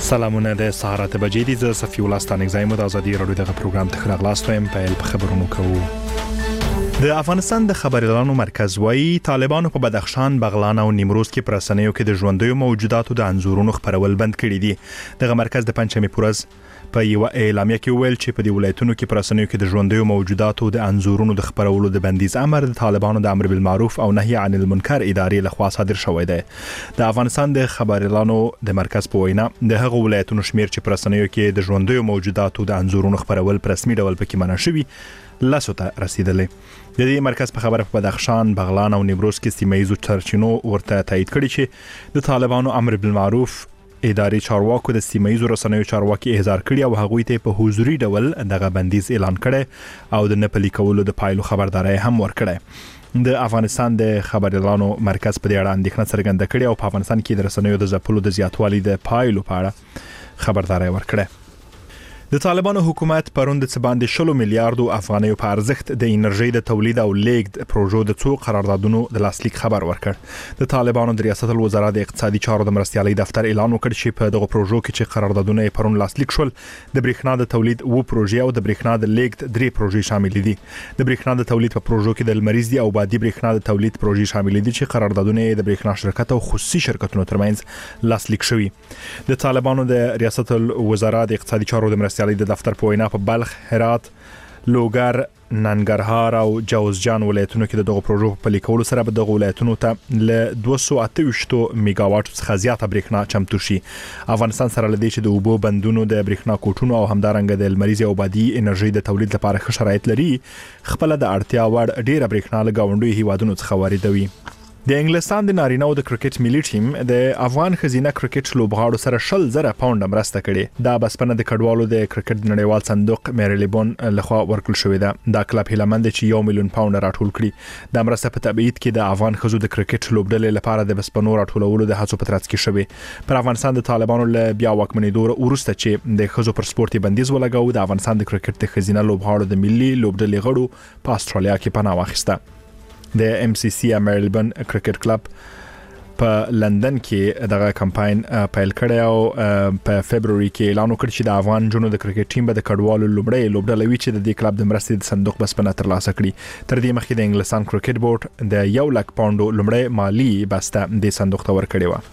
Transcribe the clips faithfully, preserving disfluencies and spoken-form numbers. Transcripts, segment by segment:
سلامونه د سهارت بجې دي ز صفي الله ستانګزایم د ازادي رادیو دغه پروګرام ته خلاص وایم په خبرونو کوو. د افغانستان د خبريالانو مرکز وايي طالبانو په بدخشان، بغلان او نیمروز کې پر رسنیو کې د ژوندیو موجوداتو د انزورونو خبرول بند کړي دي. دغه مرکز د پنځمې پورز په یو اعلامیه کې ویل چې په دې ولایتونو کې پر رسنیو کې د ژوندیو موجوداتو د انزورونو د خبرولو د بندیز امر د طالبانو د امر بالمعروف او نهي عن المنکر ادارې لخوا صادر شوی دی. د افغانستان د خبريالانو د مرکز په وینا د هغو ولایتونو شمیر چې پر رسنیو کې د ژوندیو موجوداتو د انزورونو خبرول په رسمي ډول پکې منع شوی لاسو ته رسیدلې. د دې مرکز په خبره په بدخشان، بغلان او نیمروز کې سیمه‌ییزو سرچینو ورته تایید کړي چې د طالبانو امر بالمعروف اداري چارواکو د سیمه‌ییزو رسنیو چارواکي احضار کړي او هغوی ته په حضوري ډول دغه بندیز اعلان کړي او د نپلي کولو د پایلو خبرداري هم ورکړي. د افغانستان د خبريالانو مرکز په دې اړه اندېښنه څرګنده کړې او په افغانستان کې د رسنیو د ځپلو د زیاتوالي د پایلو په اړه خبرداري ورکړه. د طالبانو حکومت پروند څه باندې شلو میلیارډو افغانیو په ارزښت د انرژي د تولید او لیږد پروژو د څو قراردادونو د لاسلیک خبر ورکړ. د طالبانو د ریاست الوزرا د اقتصادي چارو د مرستيالي دفتر اعلان وکړ چې په دغه پروژو کې چې قراردادونه یې پرون لاسلیک شول د برېښنا د تولید و پروژې او د برېښنا د لیږد درې پروژې شامل دي. د برېښنا د تولید په پروژو کې د لمریز دي او بادي برېښنا د تولید پروژې شامل دي چې قراردادونه یې د برېښنا شرکت او خصوصي شرکتونو ترمنځ لاسلیک شوي. د طالبانو د ریاست الوزرا د اقتصادي چارو د مرستيالي د دفتر په په بلخ، هرات، لوګر، ننګرهار او جوزجان ولایتونو کې دغه پروژو په لیکولو سره به دغه ولایتونو ته ل دوه سوه اته ویشت میگاواټ څخه زیاته برېښنا چمتو شي. افغانستان سره لدی چې د اوبو بندونو د برېښنا کوټونو او همدارنګه د لمریز او بادي انرژي د تولید لپاره ښه شرایط لري، خپل د اړتیا وړ ډیره برېښنا له گاونډي هیوادونو څخه واردوي. د انګلستان د نارینه او د کرکټ ملي ټیم د افغان خزینه کرکټ لوبغاړو سره شل زره پاونډ مرسته کړې. دا بسپنه د کډوالو د کرکټ نړیوال صندوق میریلیبون لخوا ورکړل شوې ده. دا کلب هیلمند چې یو میلیون پاونډ راټول کړي. د مرسته په تبعید کې د افغان خزو د کرکټ لوبډلې لپاره د بسپنو راټولولو د هڅو په ترڅ کې شوې. پر افغانستان د طالبانو له بیا واکمنېدو وروسته چې د خزو پر سپورتي بندیز ولګاو، د افغانستان د کرکټ د خزینه لوبغاړو د ملي لوبډلې غړو په استرالیا کې پناه واخیسته. د ام سی سی میریلیبون کرکټ کلب په لندن کې دغه کمپاین پیل کړی او په فبروري کې اعلان وکړ چې د افغان جنو د کرکټ ټیم به د کډوالو لومړی لوبډله وي چې د دې کلب د مرستې د صندوق بسپنه ترلاسه کړي. تر دې مخکې د انګلستان کرکټ بورډ د یو لک پاونډو لومړی مالی بسته د صندوق ته ورکړې و.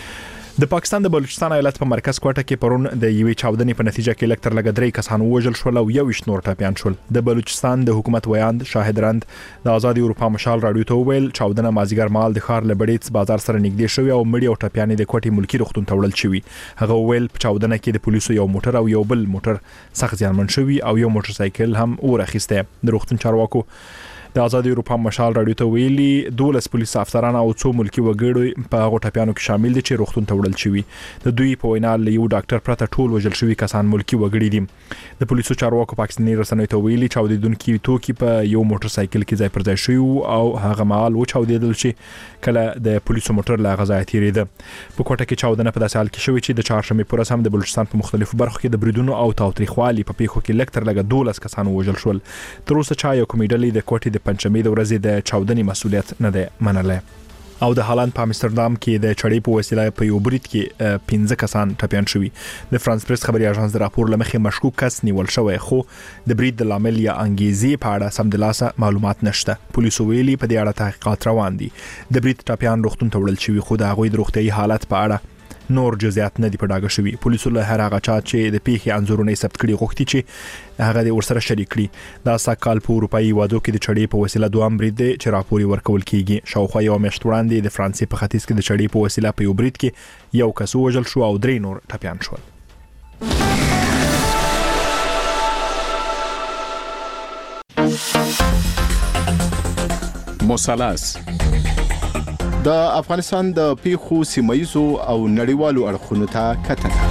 د پاکستان د بلوچستان ایالت په مرکز کوټه کې پرون د یوې چاودنې په نتیجه کې لکتر لګ درې کسان وژل شول او یو ویشت نور ټپیان شول. د بلوچستان د حکومت ویاند شاهد رند د آزادي اروپا مشال رادیو ته ویل چاودنه مازیګر مال د ښار لبړیڅ بازار سره نږدې شوی او مړي او ټپیان د کوټي ملکی روغتون ته وړل شوی. هغه ویل په چاودنه کې د پولیسو یو موټر او یو بل موټر سخت زیانمن شوی او یو موټر سایکل هم ورخیسته. د روغتون چارواکو د آزادي اروپا مشال رادیو ته ویلي دولس پولیس افسران او څو ملکی وګړي په هغه ټپیانو کې شامل دي چې روغتون ته وړل شوی. د دوی په وینا له یو ډاکټر پرته ټول وژل شوی کسان ملکی وګړي دي. د پولیسو چارواکو پاکستاني رسنیو ته ویلي چاودیدونکو توکي په یو موټر سایکل کې ځای پر ځای شوی او هغه مال و چاودیدل چې کله د پولیسو موټر لا غځای تیریده. په کوټه کې چاودنه په داسې حال کې شوی چې د چهارشنبه پر ورځ هم د بلوچستان په مختلفو برخو کې د بریدونو او تاوتریخوالي په پیښو کې لکتر لګ دولس کسان وژل شول. تر اوسه چا یو کمیډلې د کوټې د پنځمې د ورځې د چاودنې مسؤلیت نه دی منلی. او د هالند په امستردام کې د چړې په وسیله په یو برید کې پنځه کسان ټپیان شوي. د فرانس پریس خبري اژانس د راپور لمخې مشکوک کس نیول شوی خو د برید د لامل یا انګیزې په اړه سمدلاسه معلومات نشته. پولیسو ویلي په دې اړه تحقیقات روان دي. د برید ټپیان روغتون ته وړل شوي خو د هغوی د روغتیايي حالت په اړه نور جزئیات نه دي په ډاګه شوي. پولیسو له هر هغه چا چې د پیښې انځورونه ثبت کړي غوښتي چې هغه د ورسره شریک کړي. دا سکهال په اروپאי هیوادو کې د چړې په وسیله دوام برید دی چې راپور ورکول کیږي. شاوخوا یو میاشت وړاندې د فرانسې په ختیځ کې د چړې په وسیله په یو برید کې یو کس وژل شو او درې نور ټپیان شول. مثلث د افغانستان د پیښو سیمه‌ییزو او نړیوالو اړخونو ته کتنه.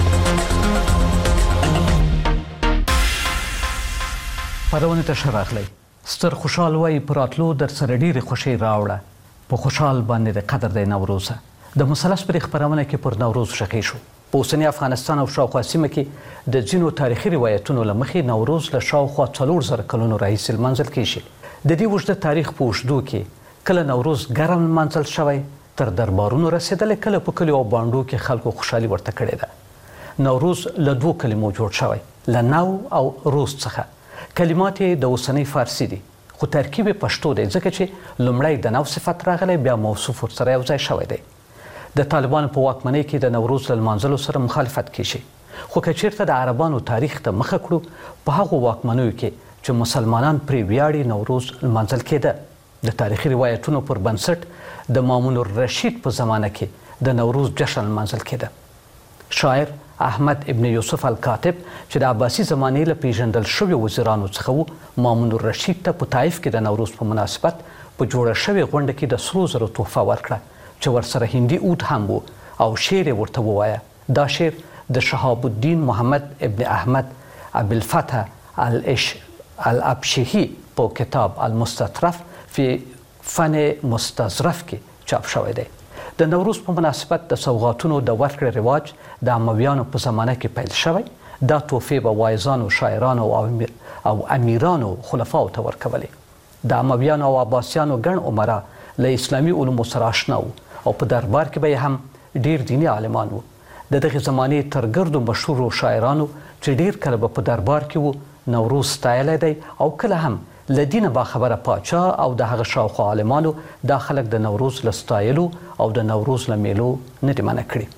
پرونه ته شراخلی ستر خوشحال وای پراتلو در سره ډیره خوشی راوړه. په خوشحال باندې د قدر د نوروز د مثلث پر خبرونه کې پر نوروز شخې شو. په اوسنی افغانستان او شاوخوا سیمه کې د ځینو تاریخي روایتونو لمخې نوروز له شاوخوا څلور زره کلونو راهیسې لمانځل کیږي. د دې اوږده تاریخ په اوږدو کې کله نوروز ګرم منځل شوی تر دربارونو رسیدل، کله په کلیو او بانډو کې خلکو خوشحالي ورته کړې ده. نوروز له دوو کلمو جوړ شوی، له نو او روز څخه. کلمات یې د اوسنۍ فارسي دي خو ترکیب یې پښتو دی ځکه چې لومړی د نو صفت راغلی بیا موصوف ورسره یو ځای شوی دی. د طالبانو په واکمنۍ کې د نوروز له لمانځلو سره مخالفت کیږي، خو که چیرته د عربانو تاریخ ته مخه کړو په هغو واکمنیو کې چې مسلمانان پرې ویاړي نوروز لمانځل کېده. د تاریخي روایتونو پر بنسټ د مامون الرشید په زمانه کې د نوروز جشن لمانځل کېده. شاعر احمد ابن یوسف الکاتب چې د عباسي زمانې له پیژندل شویو وزیرانو څخه و، مامون الرشید ته په طایف کې د نوروز په مناسبت په جوړه شوې غونډه کې د سرو زرو تحفه ورکړه چې ورسره هندي اود هم و او شعر یې ورته ووایه. دا شعر د شهاب الدین محمد ابن احمد ابوالفتح العش الابشهی په کتاب المستطرف فی فن مستظرف کې چاپ شوی دی. د نوروز په مناسبت د سوغاتونو د ورکړې رواج د امویانو په زمانه کې پیل شوی. دا تحفې به واعظانو، شاعرانو او امیرانو خلفاو ته ورکولې. د امویانو او عباسیانو ګڼ عمرا له اسلامي علومو سره آشنا وو او په دربار کې به هم ډیر دیني عالمان وو. د دغې زمانې تر ګردو مشهورو شاعرانو چې ډیر کله به په دربار کې وو نوروز ستایلی دی او کله هم له دینه باخبره پاچا او د هغه شاوخوا عالمانو دا خلک د نوروز له ستایلو او د نوروز له میلو نه دي منع کړي.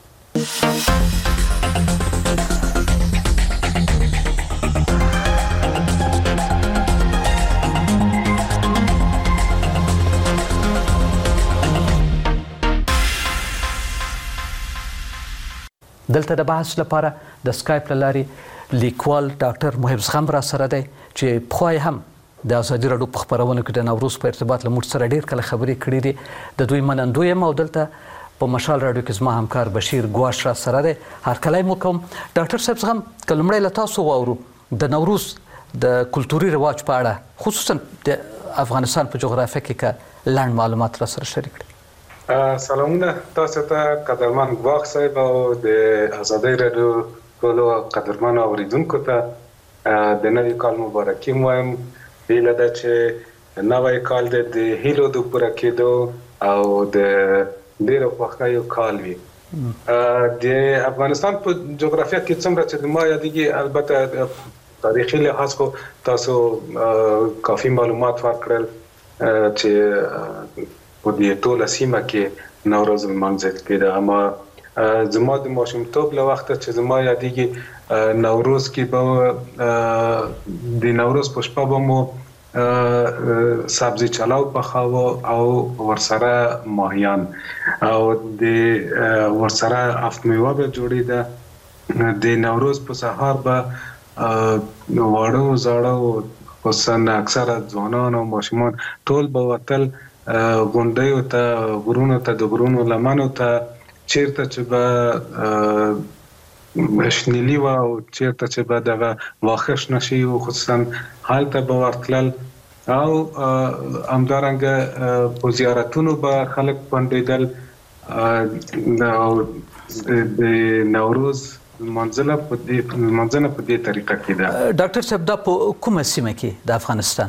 دلته د بحث لپاره د سکایپ له لارې لیکوال ډاکټر محب زغم را سره دی چې پخوا هم د ازادي راډیو په خپرونو کې د نوروز په ارتباط له موږ سره ډېر کله خبرې کړې دي. د دوی منندوی یم او دلته په مشال راډیو کې زما همکار بشیر ګواش را سره دی. هرکلی مو کوم. ډاکټر صاحب زغم، که لومړی له تاسو واورو د نوروز د کلتوري رواج په اړه خصوصا د افغانستان په جغرافیه کې که لنډ معلومات را سره شریک کړئ. سلامونه تاسو ته قدرمن ګواښ صاحب او د ازادي راډیو ټولو قدرمنو اوریدونکو ته د نوي کال مبارکي هم وایم. هیله ده چې نوی کال د هیلو د پوره کېدو او د ډېرو خوښیو کال وي. د افغانستان په جغرافیه کې څومره چې د ما یادېږي، البته تاریخي لحاظ خو تاسو کافي معلومات ورکړل چې په دې ټوله سیمه کې نوروز لمانځل کېده. اما زما د ماشومتوب له وخته چې زما یادېږي نوروز کې به د نوروز په شپه به مو سبزی چلاو پخاوه او ورسره ماهیان او د ورسره افت میوه به جوړېده. د نوروز په سهار به واړه زاړه خصوصا اکثره ځوانان او ماشومان ټول به وتل غونډیو ته، غرونو ته، د غرونو لمنو ته، چیرته چې به شنیلی و او چیرته چې به دغه واښه شنه شي و خصوصا هلته به ورتلل او همدارنګه په زیارتونو به خلک پنډېدل او د نوروز لمانځنه په دې لمانځنه په دې طریقه کې ده. ډاکټر صاحب دا په کومه سیمه کې د افغانستان؟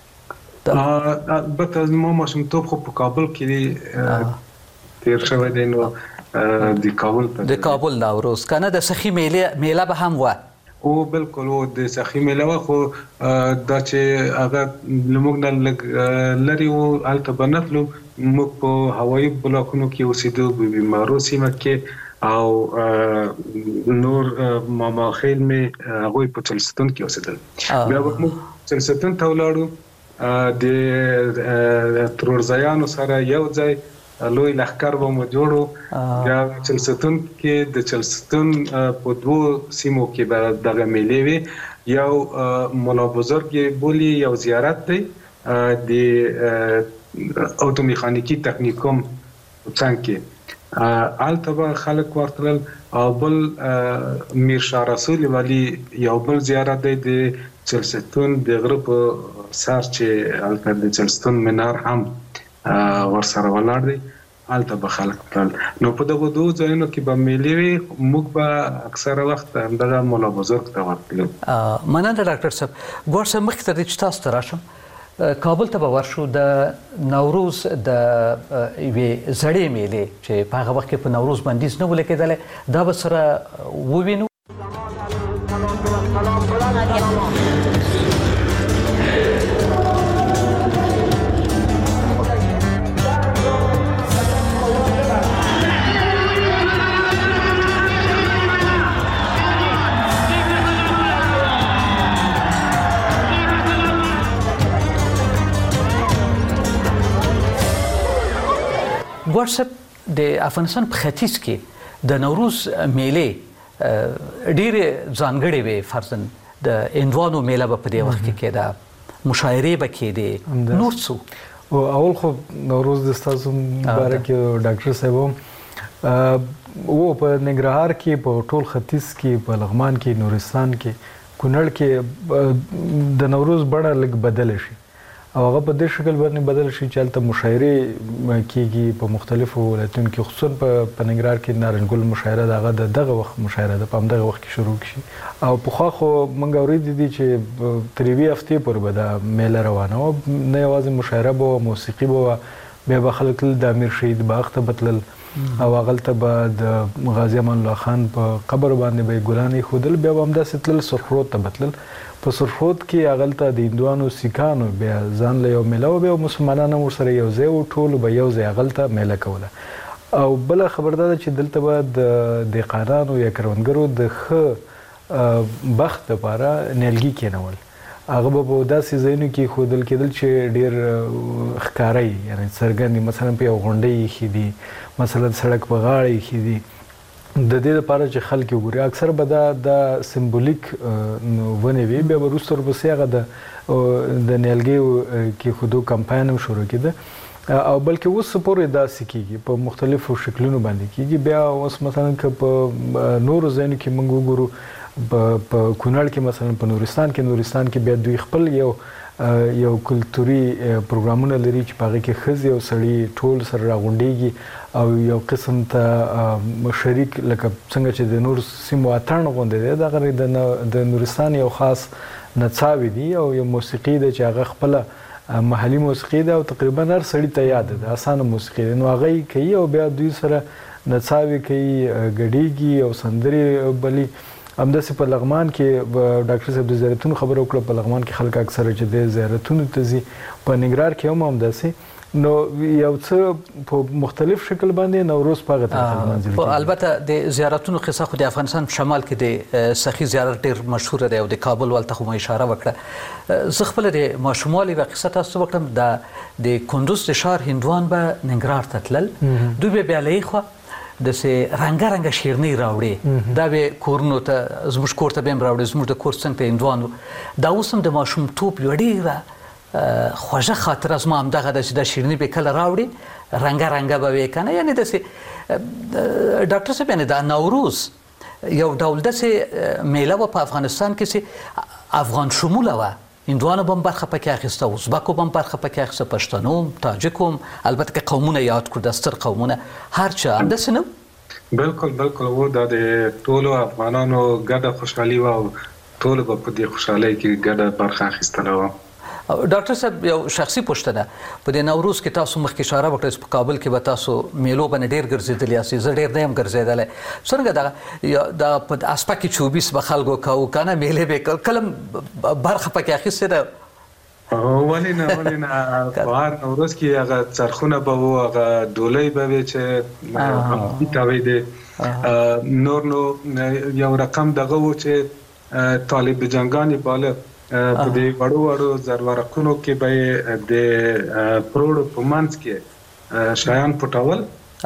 البته زما ماشومتوب خو په کابل کې تیر شوی دی، نو د کابل د کابل نوروز کنه د سخی میله میله به هم و او بالکل او د سخی میله و خو دا چې هغه لموږ نه لري او الته بنتلو موږ په هوایي بلاکونو کې اوسېدو په بیمارو سیمه کې او نور ماما خیل می هغه په چلستون کې اوسېدل. بیا موږ چلستون ته ولاړو د ترورزیانو سره یو ځای لوی لښکر به مو جوړو. بیا چلستون کې د چلستون په دوو سیمو کې به دغه میلې وي. یو مولا بزرګ بولي، یو زیارت دی د اوتو میخانیکی تکنیکوم څنګ کې، هلته به خلک ورتلل. او بل میر شاه رسول ولی یو بل زیارت دی د چلستون د غره په سر چې هلته د چلستون منار هم ورسره ولاړ دی، هلته به خلک تلل. نو په دغو دوو ځایونو کې به میلې وي، موږ به اکثره وخت همدغه مولا بزرګ ته ورتلو. مننه ډاکټر صاحب. ګواښ صاحب مخکې تر دې چې تاسو ته راشم کابل ته به ورشو. د نوروز د یوې زړې میلې چې په هغه وخت کې په نوروز بندیز نه و لیکېدلی دا به سره ووینو. ګوډ صاحب د افغانستان په ختیځ کې د نوروز میلې ډېرې ځانګړې وې، فرضاً د هندوانو میله به په دې وخت کې کېده، مشاعرې به کېدې، نور څه؟ او اول خو نوروز د ستاسو مبارک ډاکټر صاحب و په ننګرهار کې، په ټول ختیځ کې، په لغمان کې، نورستان کې، کونړ کې د نوروز بڼه لږ بدله شي او هغه په دې شکل باندې بدل شي چې هلته مشاعرې کېږي په مختلفو ولایتونو کې، خصوصا په ننګرهار کې نارنجګل مشاعره د هغه د دغه وخت مشاعره ده، په همدغه وخت کې شروع شي. او پخوا خو موږ اورېدي دي چې تر یوې هفتې پورې به دا میله روانه وه، نه یوازې مشاعره به وه، موسیقي به وه، بیا به خلک تلل د امیر شهید باغ ته به تلل او هغلته به د غازي امان الله خان په قبر باندې به یې ګلان ایښودل، بیا به همداسې تلل سرخرود ته به تلل. په سرخرود کې هغلته د هندوانو سیکانو بیا ځان له یو میله و، بیا مسلمانان هم ورسره یو ځای و، ټولو به یو ځای هغلته میله کوله. او بله خبر دا ده چې دلته به د دهقانانو یا کروندګرو د ښه بخت دپاره نیالګي کېنول، هغه به په داسې ځایونو کې ایښودل کېدل چې ډېر ښکاره وي، یعنې څرګند وي، مثلا په یو غونډۍ ایښي دي، مثلا سړک په غاړه ایښي دي، د دې لپاره چې خلک یې وګوري. اکثر به دا د سمبولیک ونې وي، بیا به وروسته ورپسې هغه د نیالګیو کېښودو کمپاین هم شروع کېده او بلکې اوس پورې داسې کېږي، په مختلفو شکلونو باندې کېږي. بیا اوس مثلا که په نورو ځایونو کې موږ وګورو، په کونړ کې مثلا په نورستان کې نورستان کې بیا دوی خپل یو یو کلتوري پروګرامونه لري چې په هغه کې ښځې او سړي ټول سره راغونډېږي او یو قسم ته شریک، لکه څنګه چې د نور سیمو اتڼ غوندې دی، دغه د نورستان یو خاص نڅاوې دي او یو موسیقي ده چې هغه خپله محلي موسیقي ده او تقریبا هر سړي ته یاده ده، اسانه موسیقي ده، نو هغه یې کوي او بیا دوی سره نڅاوې کوي، ګډېږي او سندرې بلي. همداسې په لغمان کې ډاکټر صاحب د زیارتونو خبره وکړه، په لغمان کې خلک اکثره چې د زیارتونو ته ځي، په ننګرهار کې هم همداسې. نو یو څه په مختلف شکل باندې نوروز په هغه طریقه لمانځل کېږي. البته د زیارتونو قصه خو د افغانستان په شمال کې د سخي زیارت ډېر مشهوره دی او د کابل ولته خو مو اشاره وکړه. زه خپله د ماشوموالي یوه قصه تاسو ته وکړم، د کندوز د ښار هندوان به ننګرهار ته تلل، دوی به بیا له یې خوا داسې رنګه رنګه شیرنۍ راوړې، دا به کورونو ته، زموږ کور ته به هم راوړې، زموږ د کور څنګ ته هندوان و. دا اوس هم د ماشومتوب یوه ډېره خوږه خاطره زما همدغه ده چې دا شیرني به کله راوړي، رنګه رنګه به وې که نه. یعنې داسې ډاکټر صاحب، یعنې دا نوروز یو ډول داسې میله وه په افغانستان کې چې افغان شموله وه، هندوانو به هم برخه پکې اخیسته، ازبکو به هم برخه پکې اخیسته، پښتنو هم، تاجکو هم، البته که قومونه یاد کړو، د ستر قومونه، هر چا همداسې نه و؟ بلکل بلکل و، دا د ټولو افغانانو ګډه خوشحالي وه او ټولو به په دې خوشحالۍ کې ګډه برخه اخیستله وه. ډاکټر صاحب، یو شخصي پوښتنه، په دې نوروز کې تاسو مخکې اشاره وکړه چې په کابل کې به تاسو میلو باندې ډېر ګرځېدلي یاستئ، زه ډېر نه یم ګرځېدلی. څرنګه دغه دا په اسپکې چوبیس به خلکو کوو که نه، میلې به یې کله برخه پکې اخیستې ده؟ ولې نه ولې نه، په هر نوروز کې هغه څرخونه به وو، هغه ډولۍ به وې چې تاوی دی. نور نو یو رقم دغه و چې طالب جنګانې باله په دې وړو وړو زرورقونو کې به د پروړو په منځ کې شیان پټول،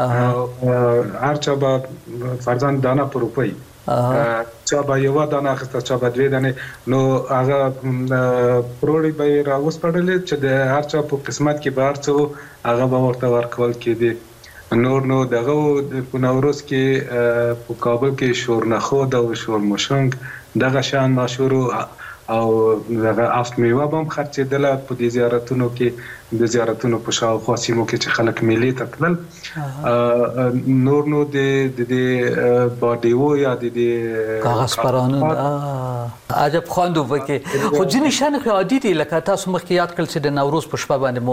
هر چا به فرضاً دانه په روپۍ، چا به یوه دانه اخیسته، چا به دوې دانې، نو هغه پروړې به یې راوسپړلې چې د هر چا په قسمت کې به هر څه و هغه به ورته ورکول کېدې. نور نو دغه په نوروز کې په کابل کې شورنخود او شورمشنګ دغه شیان مشهور او دغه افت میوه به هم خرڅېدله په دې زیارتونو کې، د زیارتونو په شاوخوا سیمو کې چې خلک میلې ته تلل. نور نو د دې باډیو یا د دې کاغذ پرانو عجب خواندو پکې، خو ځینې شیان خو عادي دي، لکه تاسو مخکې یاد کړل چې د نوروز په شپه باندې